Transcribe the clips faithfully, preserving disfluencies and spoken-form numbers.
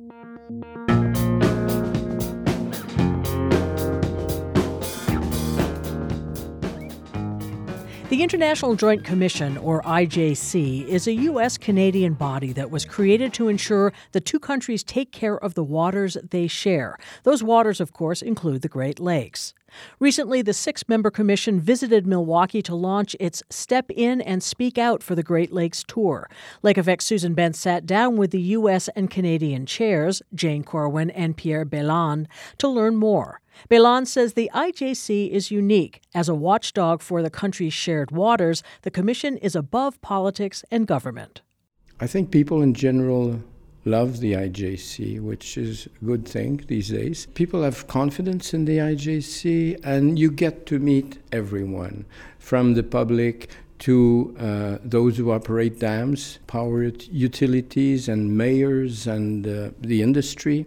The International Joint Commission, or I J C, is a U S-Canadian body that was created to ensure the two countries take care of the waters they share. Those waters, of course, include the Great Lakes. Recently, the six-member commission visited Milwaukee to launch its Step In and Speak Out for the Great Lakes tour. Lake Effect's Susan Bent sat down with the U S and Canadian chairs, Jane Corwin and Pierre Béland, to learn more. Béland says the I J C is unique. As a watchdog for the country's shared waters, the commission is above politics and government. I think people in general love the I J C, which is a good thing these days. People have confidence in the I J C, and you get to meet everyone, from the public to uh, those who operate dams, power utilities, and mayors, and uh, the industry,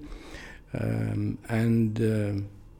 um, and uh,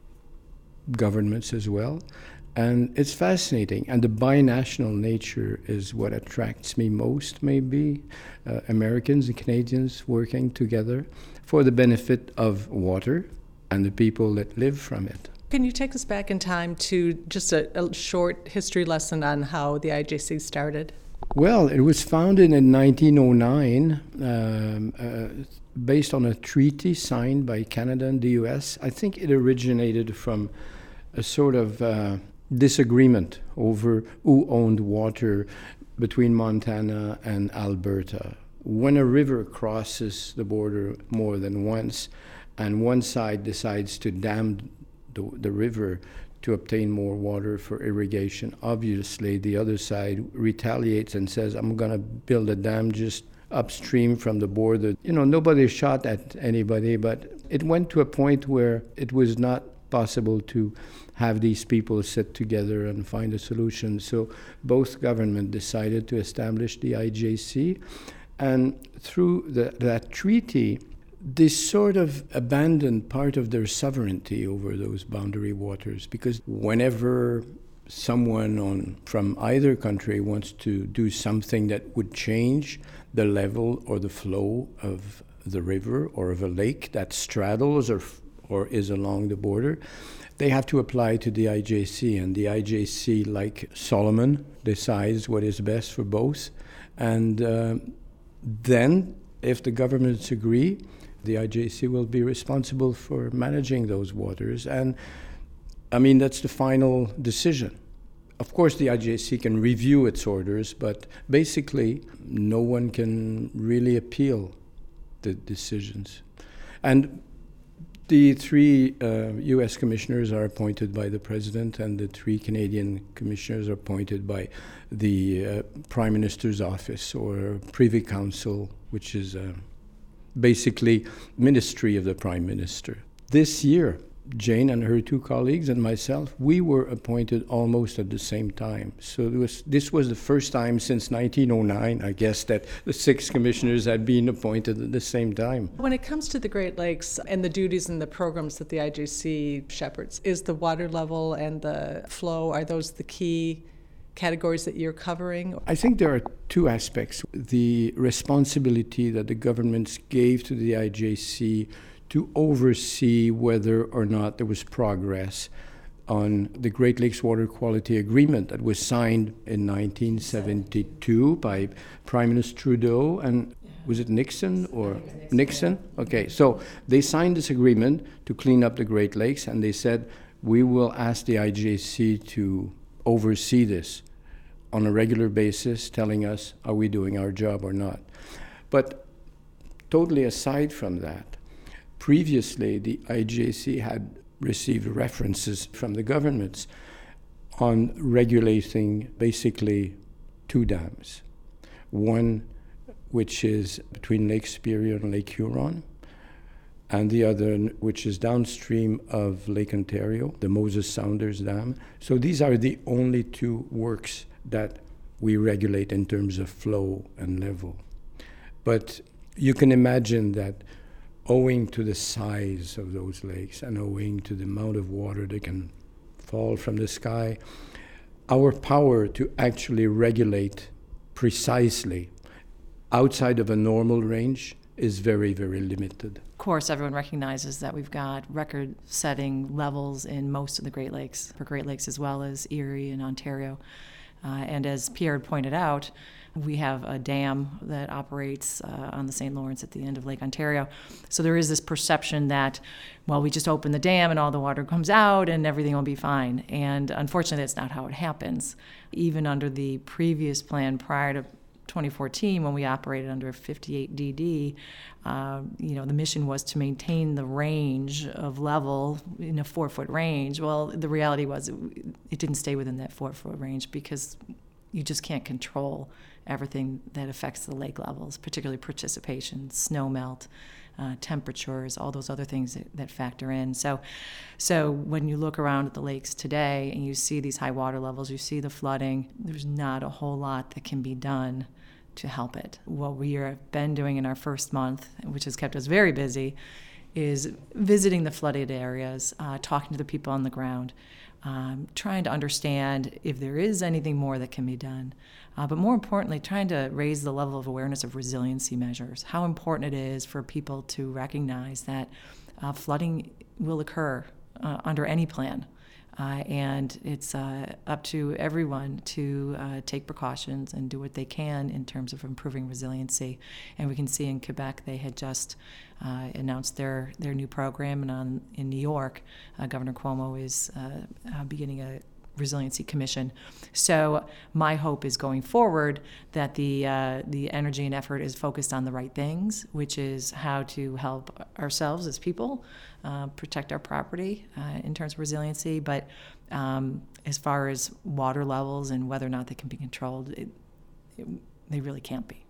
governments as well. And it's fascinating. And the binational nature is what attracts me most, maybe. Uh, Americans and Canadians working together for the benefit of water and the people that live from it. Can you take us back in time to just a, a short history lesson on how the I J C started? Well, it was founded in nineteen oh nine, um, uh, based on a treaty signed by Canada and the U S. I think it originated from a sort of uh, disagreement over who owned water between Montana and Alberta. When a river crosses the border more than once, and one side decides to dam the, the river to obtain more water for irrigation, obviously the other side retaliates and says, I'm going to build a dam just upstream from the border. You know, nobody shot at anybody, but it went to a point where it was not possible to have these people sit together and find a solution. So both governments decided to establish the I J C. And through the, that treaty, they sort of abandoned part of their sovereignty over those boundary waters, because whenever someone on from either country wants to do something that would change the level or the flow of the river or of a lake that straddles or or is along the border, they have to apply to the I J C. And the I J C, like Solomon, decides what is best for both. And uh, then, if the governments agree, the I J C will be responsible for managing those waters. And, I mean, that's the final decision. Of course, the I J C can review its orders, but basically, no one can really appeal the decisions. And the three uh, U S commissioners are appointed by the president, and the three Canadian commissioners are appointed by the uh, Prime Minister's office, or Privy Council, which is uh, basically Ministry of the Prime Minister. This year, Jane and her two colleagues and myself, we were appointed almost at the same time. So it was, this was the first time since nineteen oh nine, I guess, that the six commissioners had been appointed at the same time. When it comes to the Great Lakes and the duties and the programs that the I J C shepherds, is the water level and the flow, are those the key categories that you're covering? I think there are two aspects. The responsibility that the governments gave to the I J C to oversee whether or not there was progress on the Great Lakes Water Quality Agreement that was signed in nineteen seventy-two by Prime Minister Trudeau and, was it Nixon or Nixon? Okay, so they signed this agreement to clean up the Great Lakes, and they said, we will ask the I J C to oversee this on a regular basis, telling us, are we doing our job or not? But totally aside from that, previously, the I J C had received references from the governments on regulating basically two dams. One which is between Lake Superior and Lake Huron, and the other which is downstream of Lake Ontario, the Moses Saunders Dam. So these are the only two works that we regulate in terms of flow and level. But you can imagine that owing to the size of those lakes and owing to the amount of water that can fall from the sky, our power to actually regulate precisely outside of a normal range is very, very limited. course, everyone recognizes that we've got record-setting levels in most of the Great Lakes, for Great Lakes as well as Erie and Ontario. Uh, and as Pierre pointed out, we have a dam that operates uh, on the Saint Lawrence at the end of Lake Ontario. So there is this perception that, well, we just open the dam and all the water comes out and everything will be fine. And unfortunately, that's not how it happens. Even under the previous plan prior to twenty fourteen, when we operated under fifty-eight D D, uh, you know, the mission was to maintain the range of level in a four-foot range. Well, the reality was it, it didn't stay within that four-foot range because you just can't control everything that affects the lake levels, particularly precipitation, snow melt, uh, temperatures, all those other things that, that factor in. So, so when you look around at the lakes today and you see these high water levels, you see the flooding, there's not a whole lot that can be done to help it. What we have been doing in our first month, which has kept us very busy, is visiting the flooded areas, uh, talking to the people on the ground, um, trying to understand if there is anything more that can be done. Uh, but more importantly, trying to raise the level of awareness of resiliency measures, how important it is for people to recognize that uh, flooding will occur uh, under any plan. Uh, and it's uh, up to everyone to uh, take precautions and do what they can in terms of improving resiliency. And we can see in Quebec, they had just uh, announced their, their new program, and on, in New York, uh, Governor Cuomo is uh, uh, beginning a resiliency commission. So my hope is going forward that the uh, the energy and effort is focused on the right things, which is how to help ourselves as people, uh, protect our property uh, in terms of resiliency. But um, as far as water levels and whether or not they can be controlled, it, it, they really can't be.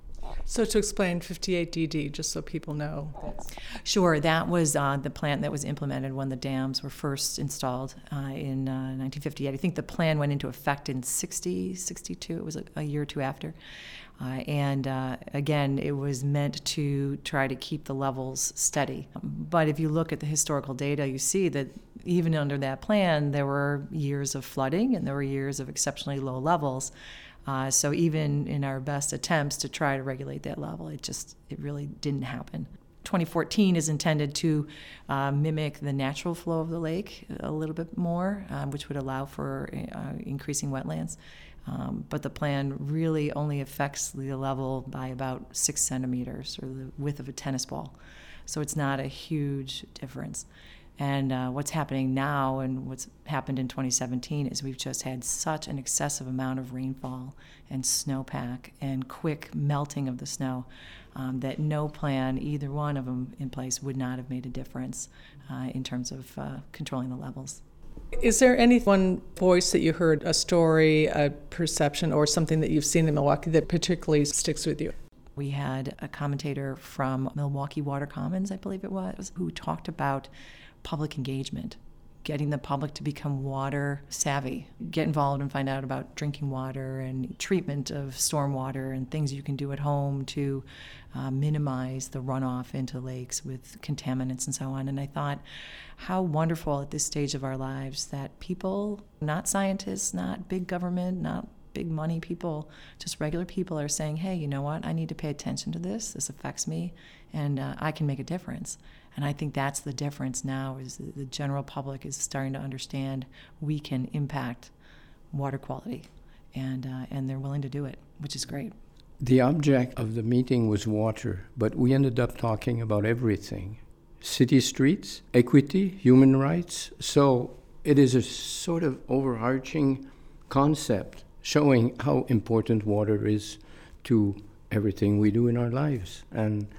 So to explain fifty-eight D D, just so people know. Sure, that was uh, the plan that was implemented when the dams were first installed uh, in uh, nineteen fifty-eight. I think the plan went into effect in sixty, sixty-two. It was a, a year or two after. Uh, and uh, again, it was meant to try to keep the levels steady. But if you look at the historical data, you see that even under that plan, there were years of flooding and there were years of exceptionally low levels. Uh, so even in our best attempts to try to regulate that level, it just, it really didn't happen. twenty fourteen is intended to uh, mimic the natural flow of the lake a little bit more, uh, which would allow for uh, increasing wetlands. Um, but the plan really only affects the level by about six centimeters, or the width of a tennis ball. So it's not a huge difference. And uh, what's happening now and what's happened in twenty seventeen is we've just had such an excessive amount of rainfall and snowpack and quick melting of the snow um, that no plan, either one of them in place, would not have made a difference uh, in terms of uh, controlling the levels. Is there any one voice that you heard, a story, a perception, or something that you've seen in Milwaukee that particularly sticks with you? We had a commentator from Milwaukee Water Commons, I believe it was, who talked about public engagement, getting the public to become water savvy, get involved and find out about drinking water and treatment of stormwater and things you can do at home to uh, minimize the runoff into lakes with contaminants and so on. And I thought, how wonderful at this stage of our lives that people, not scientists, not big government, not big money people, just regular people are saying, hey, you know what, I need to pay attention to this, this affects me, and uh, I can make a difference. And I think that's the difference now, is the general public is starting to understand we can impact water quality, and uh, and they're willing to do it, which is great. The object of the meeting was water, but we ended up talking about everything. City streets, equity, human rights. So it is a sort of overarching concept showing how important water is to everything we do in our lives. And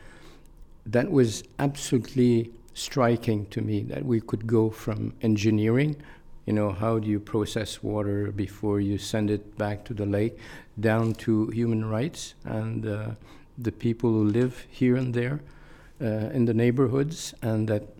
that was absolutely striking to me, that we could go from engineering, you know, how do you process water before you send it back to the lake, down to human rights and uh, the people who live here and there uh, in the neighborhoods and that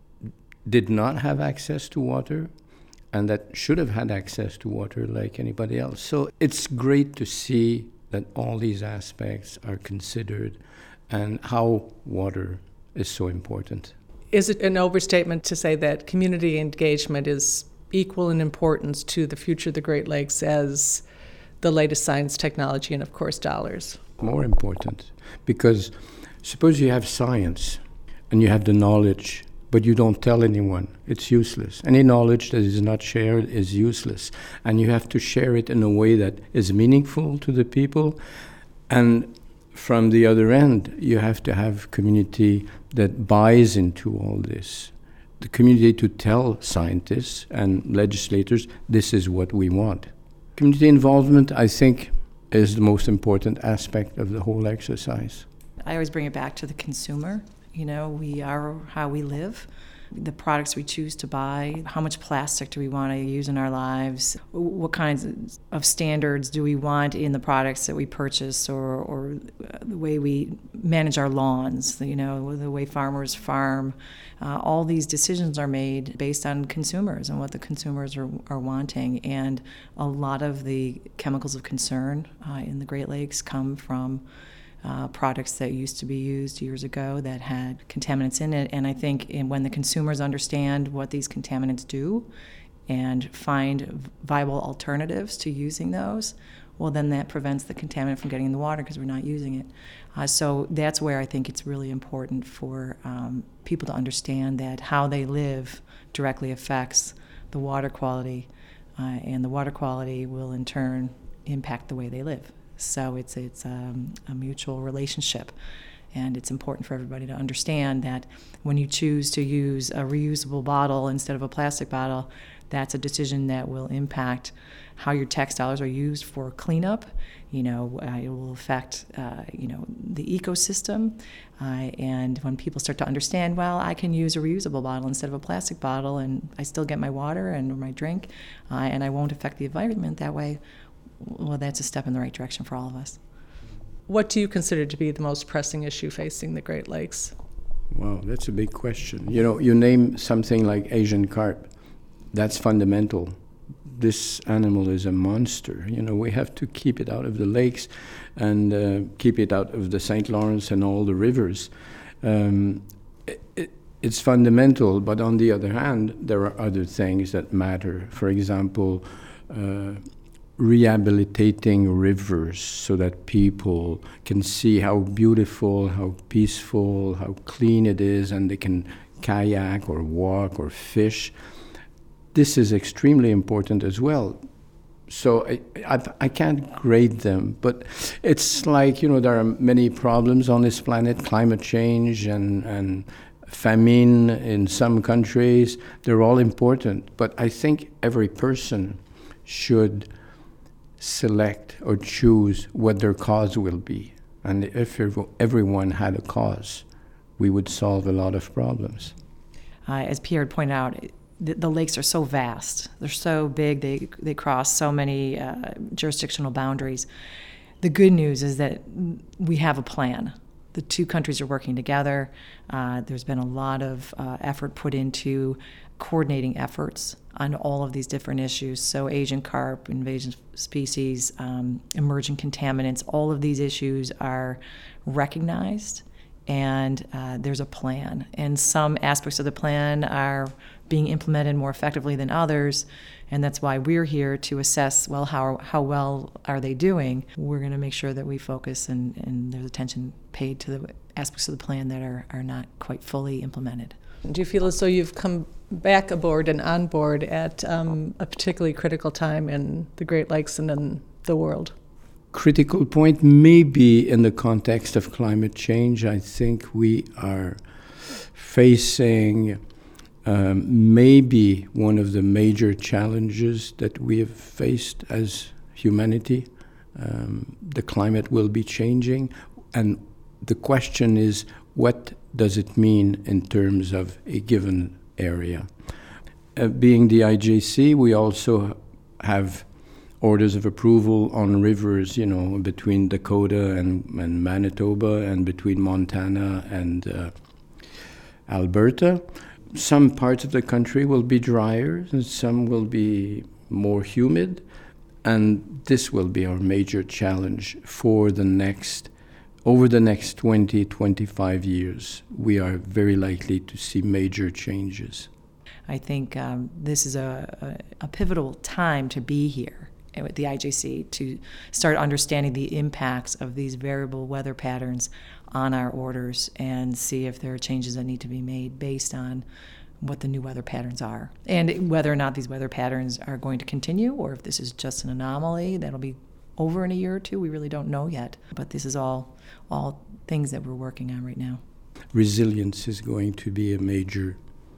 did not have access to water and that should have had access to water like anybody else. So it's great to see that all these aspects are considered and how water is so important. Is it an overstatement to say that community engagement is equal in importance to the future of the Great Lakes as the latest science, technology, and of course dollars? More important, because suppose you have science and you have the knowledge, but you don't tell anyone. It's useless. Any knowledge that is not shared is useless. And you have to share it in a way that is meaningful to the people. And from the other end, you have to have community that buys into all this. The community to tell scientists and legislators, this is what we want. Community involvement, I think, is the most important aspect of the whole exercise. I always bring it back to the consumer. You know, we are how we live, the products we choose to buy, how much plastic do we want to use in our lives, what kinds of standards do we want in the products that we purchase, or, or the way we manage our lawns, you know, the way farmers farm. Uh, all these decisions are made based on consumers and what the consumers are, are wanting. And a lot of the chemicals of concern uh, in the Great Lakes come from Uh, products that used to be used years ago that had contaminants in it. And I think in, when the consumers understand what these contaminants do and find viable alternatives to using those, well, then that prevents the contaminant from getting in the water because we're not using it. Uh, so that's where I think it's really important for um, people to understand that how they live directly affects the water quality, uh, and the water quality will in turn impact the way they live. So it's it's um, a mutual relationship, and it's important for everybody to understand that when you choose to use a reusable bottle instead of a plastic bottle, that's a decision that will impact how your tax dollars are used for cleanup. You know, uh, it will affect uh, you know the ecosystem, uh, and when people start to understand, well, I can use a reusable bottle instead of a plastic bottle, and I still get my water and my drink, uh, and I won't affect the environment that way. Well, that's a step in the right direction for all of us. What do you consider to be the most pressing issue facing the Great Lakes? Wow, that's a big question. You know, you name something like Asian carp. That's fundamental. This animal is a monster. You know, we have to keep it out of the lakes and uh, keep it out of the Saint Lawrence and all the rivers. Um, it, it, it's fundamental, but on the other hand, there are other things that matter. For example, uh, rehabilitating rivers so that people can see how beautiful, how peaceful, how clean it is, and they can kayak or walk or fish. This is extremely important as well. So I, I, I can't grade them, but it's like, you know, there are many problems on this planet, climate change and, and famine in some countries. They're all important, but I think every person should select or choose what their cause will be. And if everyone had a cause, we would solve a lot of problems. Uh, as Pierre had pointed out, the, the lakes are so vast. They're so big. They they cross so many uh, jurisdictional boundaries. The good news is that we have a plan. The two countries are working together. Uh, there's been a lot of uh, effort put into coordinating efforts on all of these different issues. So Asian carp, invasive species, um, emerging contaminants, all of these issues are recognized, and uh, there's a plan. And some aspects of the plan are being implemented more effectively than others, and that's why we're here to assess, well, how how well are they doing? We're going to make sure that we focus and, and there's attention paid to the aspects of the plan that are, are not quite fully implemented. Do you feel as though you've come back aboard and on board at um, a particularly critical time in the Great Lakes and in the world? Critical point maybe in the context of climate change. I think we are facing um, maybe one of the major challenges that we have faced as humanity. Um, the climate will be changing, and the question is, what does it mean in terms of a given area? Uh, being the I J C, we also have orders of approval on rivers, you know, between Dakota and, and Manitoba, and between Montana and uh, Alberta. Some parts of the country will be drier, and some will be more humid, and this will be our major challenge for the next Over the next twenty, twenty-five years. We are very likely to see major changes. I think um, this is a, a, a pivotal time to be here with the I J C to start understanding the impacts of these variable weather patterns on our orders and see if there are changes that need to be made based on what the new weather patterns are. And whether or not these weather patterns are going to continue or if this is just an anomaly that'll be over in a year or two, we really don't know yet. But this is all all things that we're working on right now. Resilience is going to be a major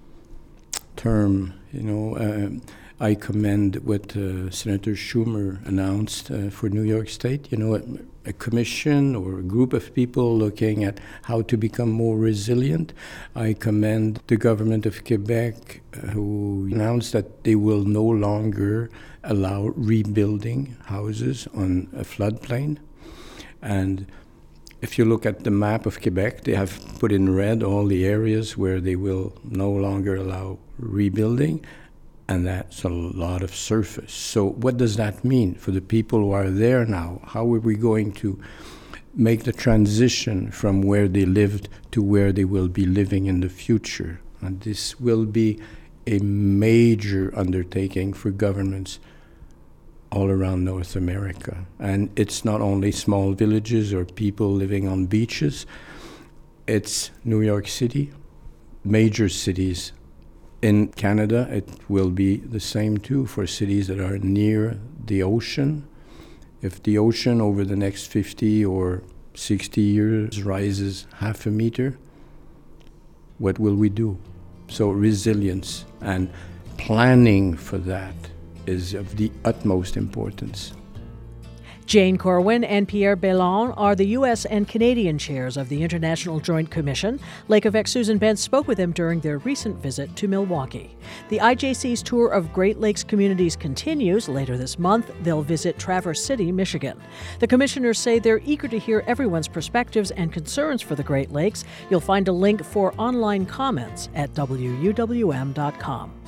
term, you know. Uh, I commend what uh, Senator Schumer announced uh, for New York State, you know, a, a commission or a group of people looking at how to become more resilient. I commend the government of Quebec, uh, who announced that they will no longer allow rebuilding houses on a floodplain. And if you look at the map of Quebec, they have put in red all the areas where they will no longer allow rebuilding. And that's a lot of surface. So what does that mean for the people who are there now? How are we going to make the transition from where they lived to where they will be living in the future? And this will be a major undertaking for governments all around North America. And it's not only small villages or people living on beaches. It's New York City, major cities. In Canada, it will be the same too for cities that are near the ocean. If the ocean over the next fifty or sixty years rises half a meter, what will we do? So resilience and planning for that is of the utmost importance. Jane Corwin and Pierre Bellon are the U S and Canadian chairs of the International Joint Commission. Lake Effect Susan Bentz spoke with them during their recent visit to Milwaukee. The I J C's tour of Great Lakes communities continues. Later this month, they'll visit Traverse City, Michigan. The commissioners say they're eager to hear everyone's perspectives and concerns for the Great Lakes. You'll find a link for online comments at W U W M dot com.